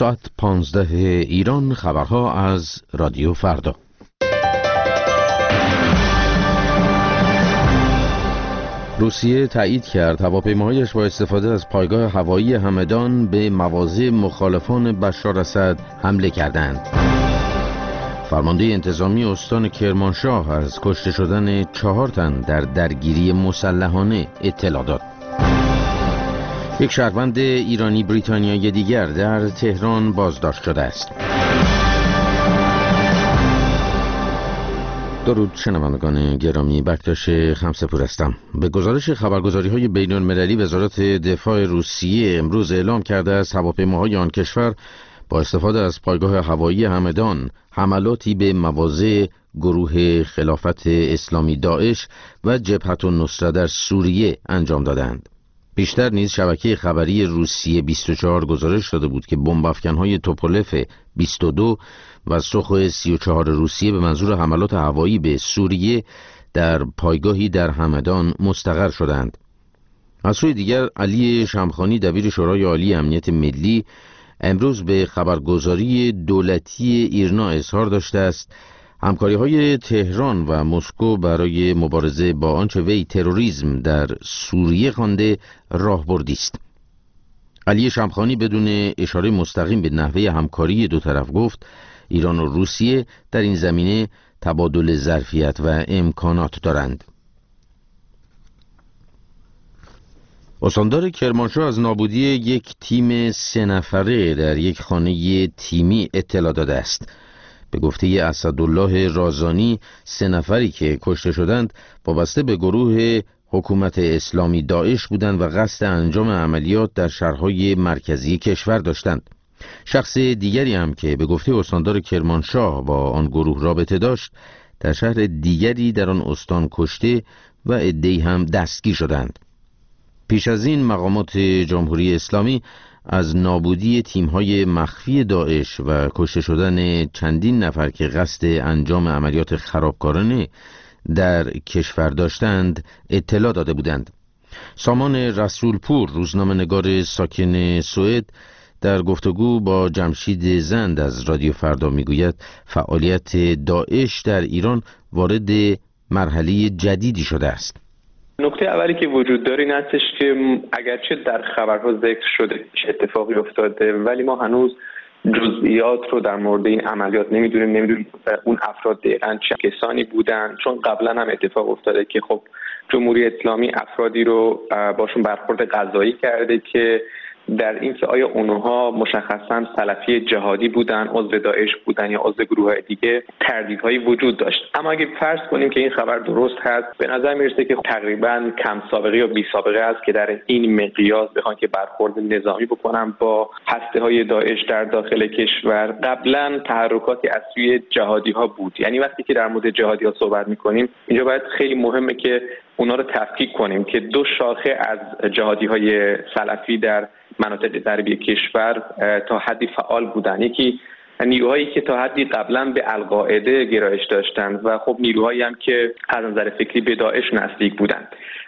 ساعت 15 ایران. خبرها از رادیو فردا. روسیه تایید کرد هواپیماهایش با استفاده از پایگاه هوایی همدان به مواضع مخالفان بشار اسد حمله کردند. فرمانده انتظامی استان کرمانشاه از کشته شدن 4 تن در درگیری مسلحانه اطلاع داد. یک شهروند ایرانی بریتانیایی دیگر در تهران بازداشت شده است. درود شنوندگان گرامی، بکتاش خمسه‌پور هستم. به گزارش خبرگزاری‌های بین‌المللی، وزارت دفاع روسیه امروز اعلام کرده است هواپیماهای آن کشور با استفاده از پایگاه هوایی همدان حملاتی به مواضع گروه خلافت اسلامی داعش و جبهة النصره در سوریه انجام دادند. بیشتر نیز شبکه خبری روسیه 24 گزارش داده بود که بمب‌افکن‌های توپولف 22 و سوخو 34 روسیه به منظور حملات هوایی به سوریه در پایگاهی در همدان مستقر شدند. از سوی دیگر علی شمخانی دبیر شورای عالی امنیت ملی امروز به خبرگزاری دولتی ایرنا اظهار داشته است همکاری‌های تهران و مسکو برای مبارزه با آنچه وی تروریسم در سوریه خوانده راهبردی است. علی شمخانی بدون اشاره مستقیم به نحوه همکاری دو طرف گفت ایران و روسیه در این زمینه تبادل ظرفیت و امکانات دارند. استاندار کرمانشاه از نابودی یک تیم 3 نفره در یک خانه تیمی اطلاع داده است. به گفته اسدالله رازانی 3 نفری که کشته شدند وابسته به گروه حکومت اسلامی داعش بودند و قصد انجام عملیات در شهرهای مرکزی کشور داشتند. شخص دیگری هم که به گفته استاندار کرمانشاه با آن گروه رابطه داشت در شهر دیگری در آن استان کشته و عده‌ای هم دستگیر شدند. پیش از این مقامات جمهوری اسلامی از نابودی تیم‌های مخفی داعش و کشته شدن چندین نفر که قصد انجام عملیات خرابکارانه در کشور داشتند اطلاع داده بودند. سامان رسولپور، روزنامه‌نگار ساکن سوئد، در گفتگو با جمشید زند از رادیو فردا میگوید فعالیت داعش در ایران وارد مرحله جدیدی شده است. نکته اولی که وجود داره این هستش که اگرچه در خبرها ذکر شده چه اتفاقی افتاده ولی ما هنوز جزئیات رو در مورد این عملیات نمیدونیم اون افراد دقیقاً چه کسانی بودن، چون قبلا هم اتفاق افتاده که خب جمهوری اسلامی افرادی رو باشون برخورد قضایی کرده که در این که آیا اونها مشخصاً سلفی جهادی بودن، عضو داعش بودن یا عضو گروه‌های دیگه، تردیدهایی وجود داشت. اما اگه فرض کنیم که این خبر درست هست، به نظر میرسه که تقریباً کم سابقه یا بی سابقه است که در این مقیاس بخوان که برخورد نظامی بکنن با هسته‌های داعش در داخل کشور. قبلا تحرکاتی از سوی جهادی‌ها بود. یعنی وقتی که در مورد جهادی‌ها صحبت می‌کنیم اینجا باید خیلی مهمه که اونا رو تفکیک کنیم که دو شاخه از جهادی‌های سلفی در مناطق غربی کشور تا حدی فعال بودن. یکی نیروهایی که تا حدی قبلا به القاعده گرایش داشتند و خب نیروهایی هم که از نظر فکری به داعش نزدیک بودند.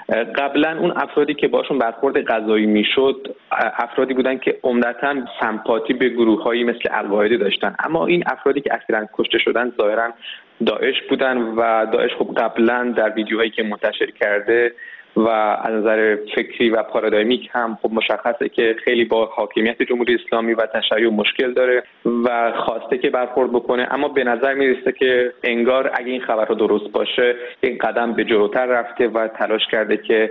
قبلا اون افرادی که باشون برخورد قضایی میشد افرادی بودند که عمدتاً سمپاتی به گروه‌هایی مثل القاعده داشتند، اما این افرادی که اخیراً کشته شدند ظاهراً داعش بودند و داعش خب قبلا در ویدیوهایی که منتشر کرده و از نظر فکری و پارادایمیک هم خب مشخصه که خیلی با حاکمیت جمهوری اسلامی و تشیع مشکل داره و خواسته که برخورد بکنه. اما به نظر میرسه که انگار اگه این خبرها درست باشه یک قدم به جلوتر رفته و تلاش کرده که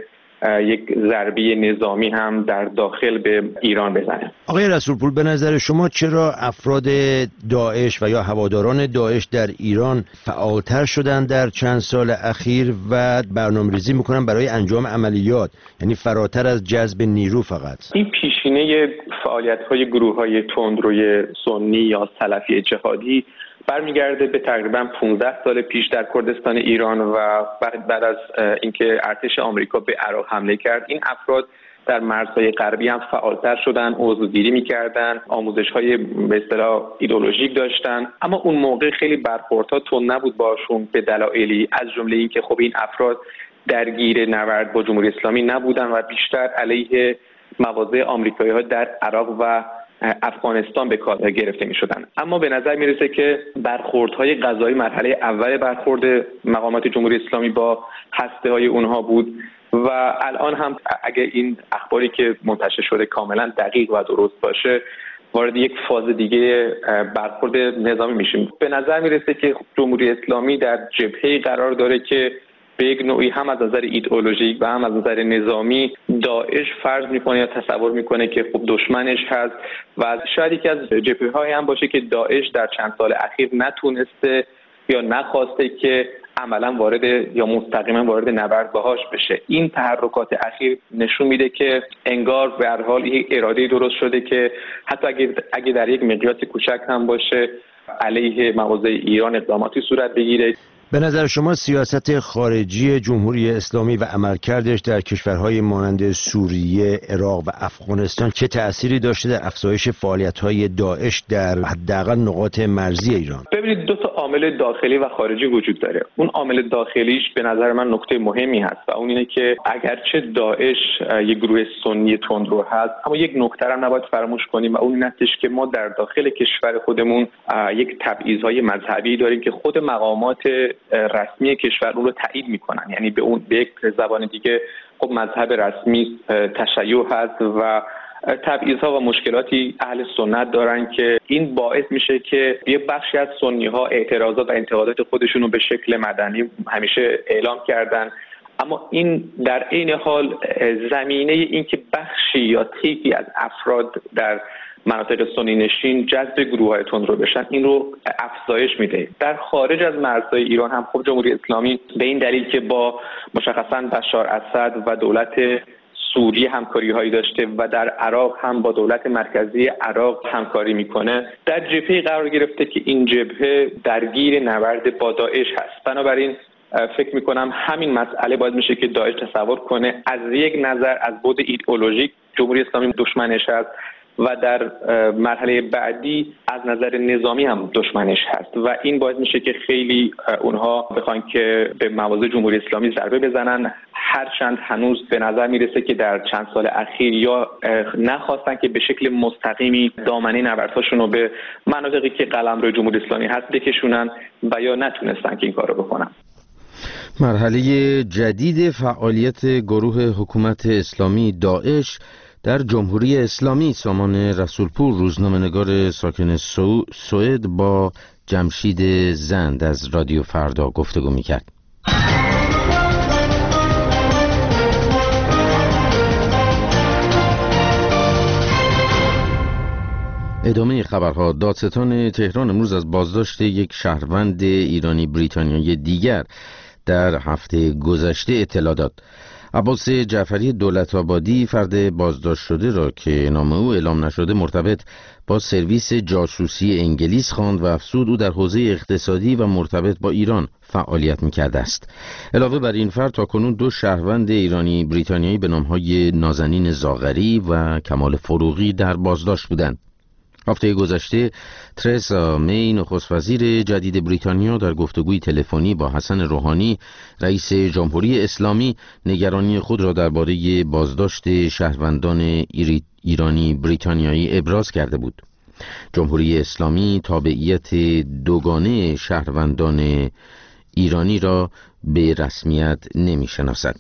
یک ضربه نظامی هم در داخل به ایران بزنه. آقای رسولپور، به نظر شما چرا افراد داعش و یا هواداران داعش در ایران فعالتر شدن در چند سال اخیر و برنامه‌ریزی میکنن برای انجام عملیات، یعنی فراتر از جذب نیرو فقط؟ این پیشینه فعالیت‌های گروه‌های تندروی سنی یا سلفی جهادی برمیگرده به تقریبا 15 سال پیش در کردستان ایران و بعد از اینکه ارتش آمریکا به عراق حمله کرد این افراد در مرزهای غربی هم فعالتر شدن، عضوگیری می‌کردن، آموزش‌های به اصطلاح ایدئولوژیک داشتن، اما اون موقع خیلی برخوردها تند نبود باشون به دلایلی، از جمله اینکه خب این افراد درگیر نبرد با جمهوری اسلامی نبودن و بیشتر علیه مواضع آمریکایی‌ها در عراق و افغانستان به کار گرفته می‌شدند. اما به نظر میرسه که برخوردهای غذایی مرحله اول برخورد مقامات جمهوری اسلامی با هسته‌های اونها بود و الان هم اگه این اخباری که منتشر شده کاملا دقیق و درست باشه وارد یک فاز دیگه برخورد نظامی میشیم. به نظر میرسه که جمهوری اسلامی در جبهه‌ای قرار داره که به یک نوعی هم از نظر ایدئولوژیک و هم از نظر نظامی داعش فرض میکنه یا تصور میکنه که خب دشمنش هست و شاید یکی از جبهه‌های هم باشه که داعش در چند سال اخیر نتونسته یا نخواسته که عملا وارد یا مستقیما وارد نبرد باهاش بشه. این تحرکات اخیر نشون میده که انگار به هر حال یک اراده درست شده که حتی اگه در یک مقیاس کوچک هم باشه علیه مواضع ایران اقداماتی صورت بگیره. به نظر شما سیاست خارجی جمهوری اسلامی و عملکردش در کشورهای مانند سوریه، عراق و افغانستان چه تأثیری داشته در افزایش فعالیت‌های داعش در حداقل نقاط مرزی ایران؟ ببینید دو تا عامل داخلی و خارجی وجود داره. اون عامل داخلیش به نظر من نکته مهمی هست و اون اینه که اگرچه داعش یک گروه سنی تندرو هست اما یک نکته هم نباید فراموش کنیم و اون این هستش که ما در داخل کشور خودمون یک تبعیض‌های مذهبی داریم که خود مقامات رسمی کشور اون رو تایید میکنن. یعنی به یک زبان دیگه خب مذهب رسمی تشیع هست و تبعیض‌ها و مشکلاتی اهل سنت دارن که این باعث میشه که یه بخشی از سنی‌ها اعتراضات و انتقادات خودشون رو به شکل مدنی همیشه اعلام کردن، اما این در عین حال زمینه این که بخشی یا طیفی از افراد در مناطق سنی نشین جذب گروه‌های تندرو بشن این رو افزایش میده. در خارج از مرزهای ایران هم خب جمهوری اسلامی به این دلیل که با مشخصاً بشار اسد و دولت سوریه همکاری هایی داشته و در عراق هم با دولت مرکزی عراق همکاری میکنه در جبهه قرار گرفته که این جبهه درگیر نبرد با داعش هست. بنابراین فکر میکنم همین مسئله باید میشه که داعش تصور کنه از یک نظر از بعد ایدئولوژیک جمهوری اسلامی دشمنش هست و در مرحله بعدی از نظر نظامی هم دشمنش هست و این باعث میشه که خیلی اونها بخوان که به مواضع جمهوری اسلامی ضربه بزنن، هرچند هنوز به نظر میرسه که در چند سال اخیر یا نخواستن که به شکل مستقیمی دامنه نبردهاشون رو به مناطقی که قلمرو جمهوری اسلامی هست بکشونن و یا نتونستن که این کارو بکنن. مرحله جدید فعالیت گروه حکومت اسلامی داعش در جمهوری اسلامی. سامان رسولپور روزنامه‌نگار ساکن سوئد با جمشید زند از رادیو فردا گفتگو می‌کرد. ادامه خبرها. دادستان تهران امروز از بازداشت یک شهروند ایرانی بریتانیایی دیگر در هفته گذشته اطلاع داد. عباس جعفری دولت‌آبادی فرد بازداشت شده را که نام او اعلام نشده مرتبط با سرویس جاسوسی انگلیس خواند و افزود او در حوزه اقتصادی و مرتبط با ایران فعالیت می‌کرده است. علاوه بر این فرد تاکنون دو شهروند ایرانی بریتانیایی به نام‌های نازنین زاغری و کمال فروغی در بازداشت بودند. هفته گذشته ترزا می نخست وزیر جدید بریتانیا در گفتگوی تلفنی با حسن روحانی رئیس جمهوری اسلامی نگرانی خود را درباره بازداشت شهروندان ایرانی بریتانیایی ابراز کرده بود. جمهوری اسلامی تابعیت دوگانه شهروندان ایرانی را به رسمیت نمی‌شناسد.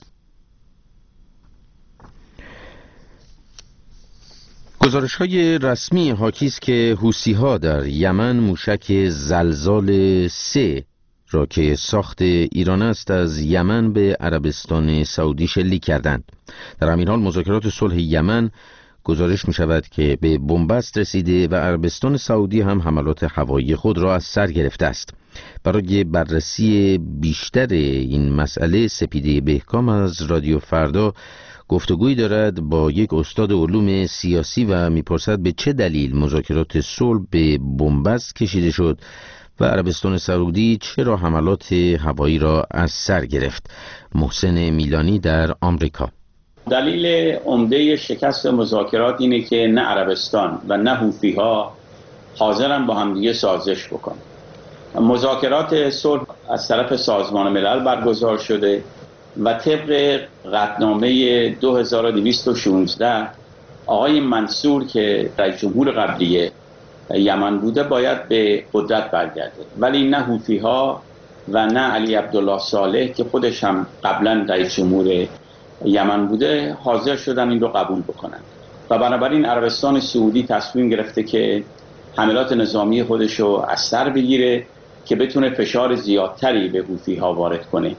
گزارش‌های رسمی حاکی است که حوثی‌ها در یمن موشک زلزال 3 را که ساخت ایران است از یمن به عربستان سعودی شلیک کردند. در همین حال مذاکرات صلح یمن گزارش می شود که به بنبست رسیده و عربستان سعودی هم حملات هوایی خود را از سر گرفته است. برای بررسی بیشتر این مسئله سپیده بهکام از رادیو فردا گفتگویی دارد با یک استاد علوم سیاسی و میپرسد به چه دلیل مذاکرات صلح به بنبست کشیده شد و عربستان سعودی چرا حملات هوایی را از سر گرفت. محسن میلانی در آمریکا. دلیل عمده شکست مذاکرات اینه که نه عربستان و نه حوثی‌ها حاضرن با همدیگه سازش بکنن. مذاکرات صلح از طرف سازمان ملل برگزار شده و طبق قطعنامه 2216 آقای منصور که رئیس جمهور قبلی یمن بوده باید به قدرت برگرده، ولی نه حوثی‌ها و نه علی عبدالله صالح که خودش هم قبلا رئیس جمهور یمن بوده حاضر شدن این رو قبول بکنن و بنابراین عربستان سعودی تصمیم گرفته که حملات نظامی خودش رو از سر بگیره که بتونه فشار زیادتری به حوثی‌ها وارد کنه.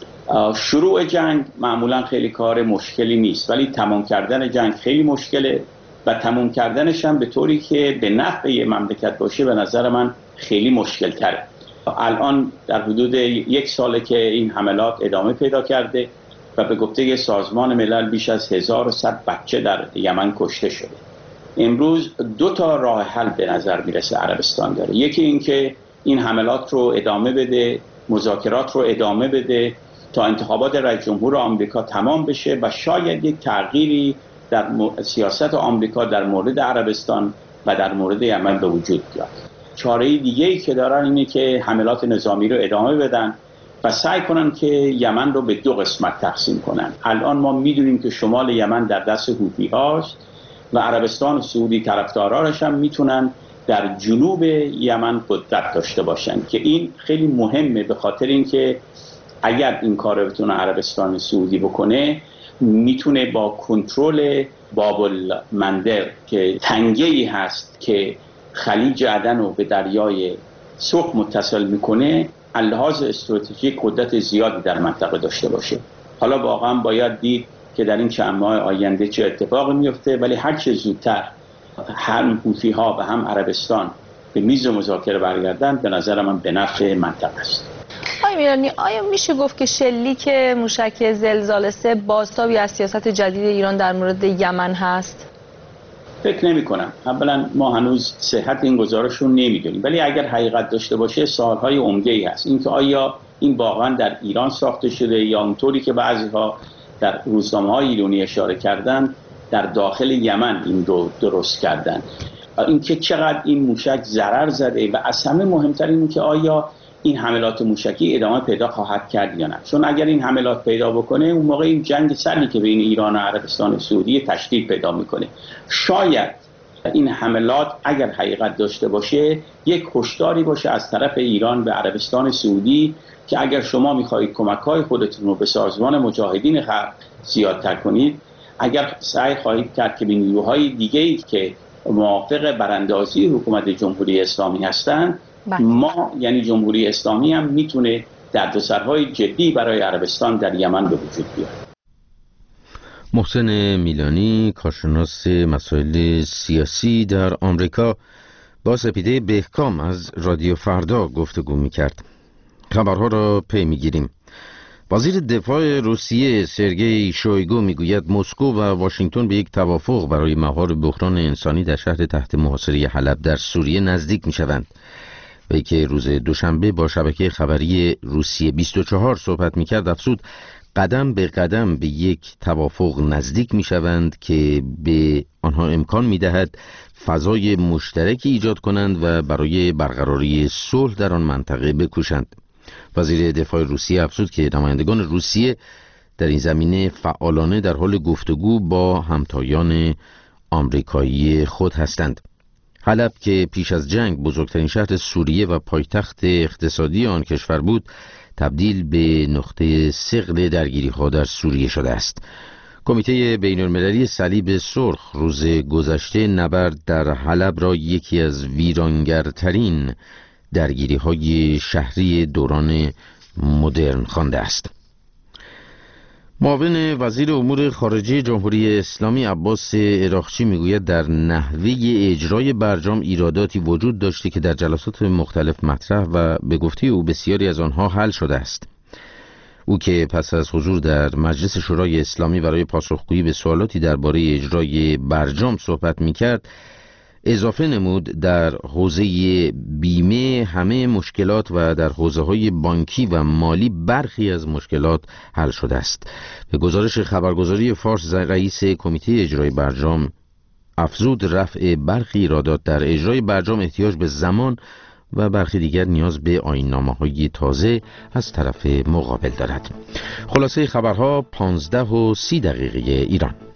شروع جنگ معمولا خیلی کار مشکلی نیست، ولی تمام کردن جنگ خیلی مشکله و تمام کردنش هم به طوری که به نفع یه مملکت باشه به نظر من خیلی مشکل تره. الان در حدود 1 ساله که این حملات ادامه پیدا کرده و به گفته سازمان ملل بیش از 1100 بچه در یمن کشته شده. امروز 2 تا راه حل به نظر میرسه عربستان داره. یکی این که این حملات رو ادامه بده، مذاکرات رو ادامه بده تا انتخابات رئیس جمهور آمریکا تمام بشه و شاید یک تغییری در سیاست آمریکا در مورد عربستان و در مورد یمن به وجود بیاد. چاره دیگه‌ای که دارن اینه که حملات نظامی رو ادامه بدن و سعی کنن که یمن رو به 2 قسمت تقسیم کنن. الان ما میدونیم که شمال یمن در دست حوثی هاست و عربستان سعودی طرفدارانش هم میتونن در جنوب یمن قدرت داشته باشن که این خیلی مهمه، به خاطر اینکه اگر این کار رو بتونه عربستان سعودی بکنه میتونه با کنترل باب المندب که تنگه‌ای هست که خلیج عدن رو به دریای سرخ متصل میکنه لحاظ استراتژیک قدرت زیادی در منطقه داشته باشه. حالا واقعا باید دید که در این چند ماه آینده چه اتفاقی میفته، ولی هر چه زودتر هم حوثی‌ها و هم عربستان به میز مذاکره برگردن به نظر من به نفع منطقه است. آقای میرانی، آیا میشه گفت که شلیک موشک زلزله 3 بازتابی از سیاست جدید ایران در مورد یمن هست؟ فکر نمی کنم. اولا ما هنوز صحت این گزارش رو نمیدونیم، ولی اگر حقیقت داشته باشه سالهای عمده‌ای هست. اینکه آیا این واقعا در ایران ساخته شده یا اونطوری که بعضی‌ها در روزنامه‌های ایرانی اشاره کردن در داخل یمن این رو درست کردن. اینکه چقدر این موشک ضرر زده و از همه مهمتر اینه که آیا این حملات موشکی ادامه پیدا خواهد کرد یا نه. چون اگر این حملات پیدا بکنه اون موقع این جنگ سردی که بین ایران و عربستان سعودی تشدید پیدا میکنه. شاید این حملات اگر حقیقت داشته باشه یک هشداری باشه از طرف ایران به عربستان سعودی که اگر شما میخواهید کمک‌های خودتون رو به سازمان مجاهدین خلق زیادتر کنید، اگر سعی خواهید کرد که به نیروهای دیگه‌ای که موافق براندازی حکومت جمهوری اسلامی هستند، ما یعنی جمهوری اسلامی هم میتونه دردسرهای جدی برای عربستان در یمن به وجود بیاره. محسن میلانی، کارشناس مسائل سیاسی در آمریکا، با سپیده بهکام از رادیو فردا گفتگو میکرد. خبرها را پی میگیریم. وزیر دفاع روسیه سرگئی شویگو میگوید مسکو و واشنگتن به یک توافق برای مهار بحران انسانی در شهر تحت محاصره حلب در سوریه نزدیک میشوند. وی که روز دوشنبه با شبکه خبری روسیه 24 صحبت میکرد افزود قدم به قدم به یک توافق نزدیک میشوند که به آنها امکان میدهد فضای مشترکی ایجاد کنند و برای برقراری صلح در آن منطقه بکوشند. وزیر دفاع روسیه افزود که نمایندگان روسیه در این زمینه فعالانه در حال گفتگو با همتایان آمریکایی خود هستند. حلب که پیش از جنگ بزرگترین شهر سوریه و پایتخت اقتصادی آن کشور بود، تبدیل به نقطه ثقل درگیری‌ها در سوریه شده است. کمیته بین‌المللی صلیب سرخ روز گذشته نبرد در حلب را یکی از ویرانگرترین درگیری‌های شهری دوران مدرن خوانده است. معاون وزیر امور خارجه جمهوری اسلامی عباس عراقچی میگوید در نحوه اجرای برجام ایراداتی وجود داشته که در جلسات مختلف مطرح و به گفته او بسیاری از آنها حل شده است. او که پس از حضور در مجلس شورای اسلامی برای پاسخگویی به سوالاتی درباره اجرای برجام صحبت میکرد، اضافه نمود در حوزه بیمه همه مشکلات و در حوزه‌های بانکی و مالی برخی از مشکلات حل شده است. به گزارش خبرگزاری فارس، رئیس کمیته اجرای برجام افزود رفع برخی ایرادات در اجرای برجام احتیاج به زمان و برخی دیگر نیاز به آیین‌نامه‌های تازه از طرف مقابل دارد. خلاصه خبرها 15:30 ایران.